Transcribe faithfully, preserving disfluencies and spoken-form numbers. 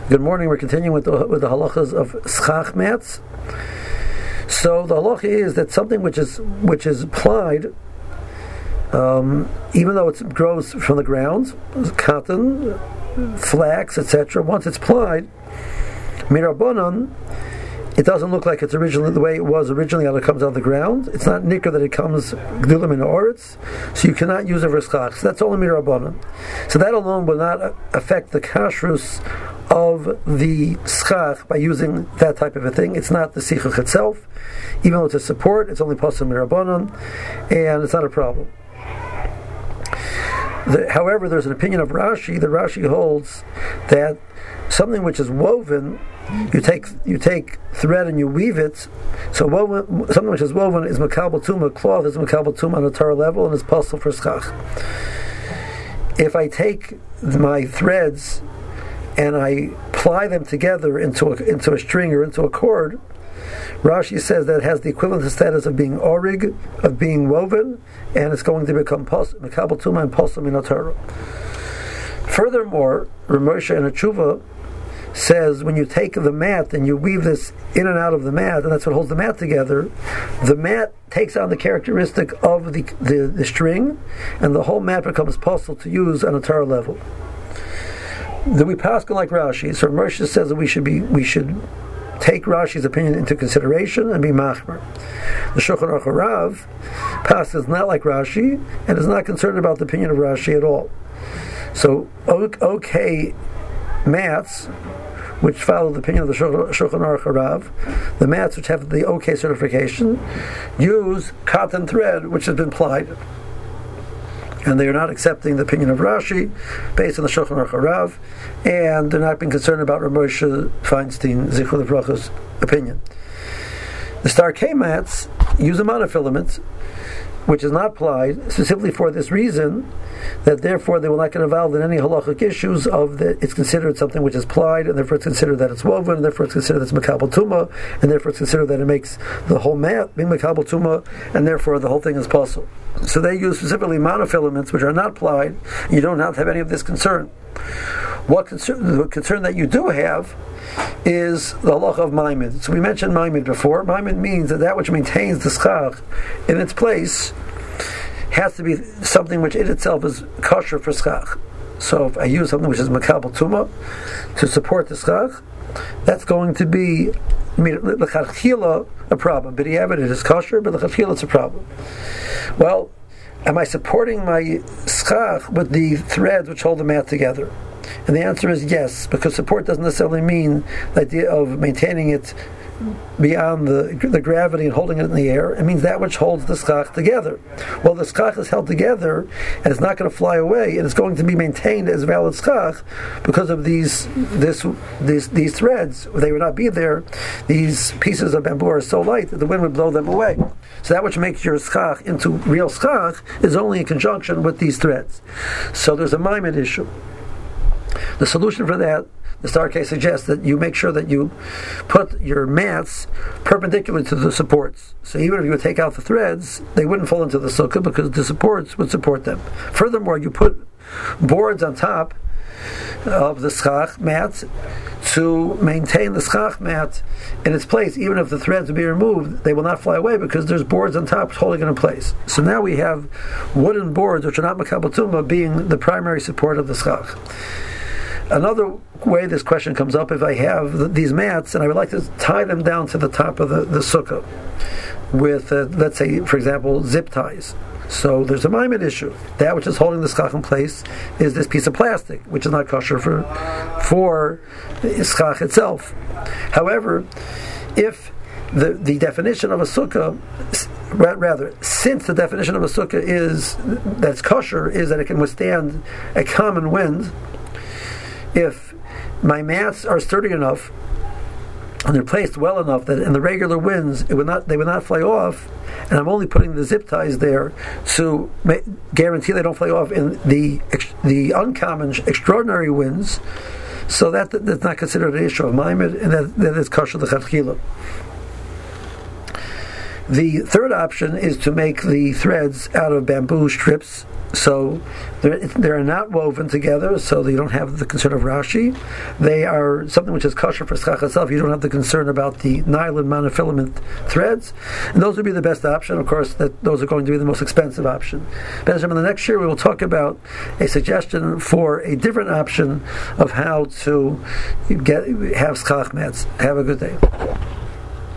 Good morning. We're continuing with the, with the halachas of schach mats. So the halacha is that something which is which is applied, um, even though it grows from the ground, cotton, flax, et cetera. Once it's applied, mirabanan, it doesn't look like it's originally the way it was originally when it comes out of the ground. It's not nikkur that it comes gdulim in oritz, so you cannot use it for schach. So that's only mirabanan. So that alone will not affect the kashrus of the schach by using that type of a thing. It's not the sichuch itself, even though it's a support. It's only posel mirabanan, and it's not a problem. The, however, there's an opinion of Rashi. The Rashi holds that something which is woven, you take you take thread and you weave it. So woven, something which is woven is makabel tuma. Cloth is makabel tuma on a Torah level and is posel for schach. If I take my threads and I ply them together into a, into a string or into a cord, Rashi says that it has the equivalent status of being orig, of being woven, and it's going to become mekabel tuma and posel min haTorah. Furthermore, Ramosha and Achuva says when you take the mat and you weave this in and out of the mat, and that's what holds the mat together, the mat takes on the characteristic of the the, the string, and the whole mat becomes posel to use on a Torah level. Then we paskin like Rashi. So Moshe says that we should be we should take Rashi's opinion into consideration and be machmer. The Shulchan Aruch Rav passes not like Rashi and is not concerned about the opinion of Rashi at all. So okay, mats which follow the opinion of the Shulchan Aruch Rav, the mats which have the okay certification, use cotton thread which has been plied. And they are not accepting the opinion of Rashi based on the Shulchan Aruch Rav, and they're not being concerned about Rav Moshe Feinstein Zichron Livracha's opinion. The Star K mats use a monofilament, which is not plied specifically for this reason, that therefore they will not get involved in any halachic issues of that it's considered something which is plied, and therefore it's considered that it's woven, and therefore it's considered that it's makabel tuma, and therefore it's considered that it makes the whole mat being makabel tuma, and therefore the whole thing is posel. So they use specifically monofilaments which are not plied. You don't have to have any of this concern. What concern, the concern that you do have is the halacha of maimid. So we mentioned maimid before. Maimid means that that which maintains the schach in its place has to be something which in itself is kosher for schach. So if I use something which is makabel tuma to support the schach, that's going to be l'chadchila a problem. But it is kosher, but l'chadchila it's a problem. Well, am I supporting my schach with the threads which hold the mat together? And the answer is yes, because support doesn't necessarily mean the idea of maintaining it beyond the the gravity and holding it in the air. It means that which holds the schach together. Well, the schach is held together and it's not going to fly away, and it's going to be maintained as valid schach because of these this these these threads. If they would not be there, these pieces of bamboo are so light that the wind would blow them away. So that which makes your schach into real schach is only in conjunction with these threads. So there's a maimid issue. The solution for that, the Star K suggests that you make sure that you put your mats perpendicular to the supports. So even if you would take out the threads, they wouldn't fall into the sukkah because the supports would support them. Furthermore, you put boards on top of the schach mat to maintain the schach mat in its place. Even if the threads would be removed, they will not fly away because there's boards on top holding it in place. So now we have wooden boards which are not makabel tuma being the primary support of the schach. Another way this question comes up, if I have th- these mats and I would like to tie them down to the top of the, the sukkah with, uh, let's say, for example, zip ties. So there's a maimid issue. That which is holding the schach in place is this piece of plastic, which is not kosher for for the schach itself. However, if the the definition of a sukkah, rather, since the definition of a sukkah is that's kosher, is that it can withstand a common wind. If my mats are sturdy enough and they're placed well enough that in the regular winds it would not they would not fly off, and I'm only putting the zip ties there to ma- guarantee they don't fly off in the the uncommon extraordinary winds, so that that's not considered an issue of maimid, and that, that is kosher l'chadchila. The third option is to make the threads out of bamboo strips, so they're, they're not woven together, so you don't have the concern of Rashi. They are something which is kosher for schach itself. You don't have the concern about the nylon monofilament threads, and those would be the best option. Of course, that those are going to be the most expensive option. But in the next year, we will talk about a suggestion for a different option of how to get have schach mats. Have a good day.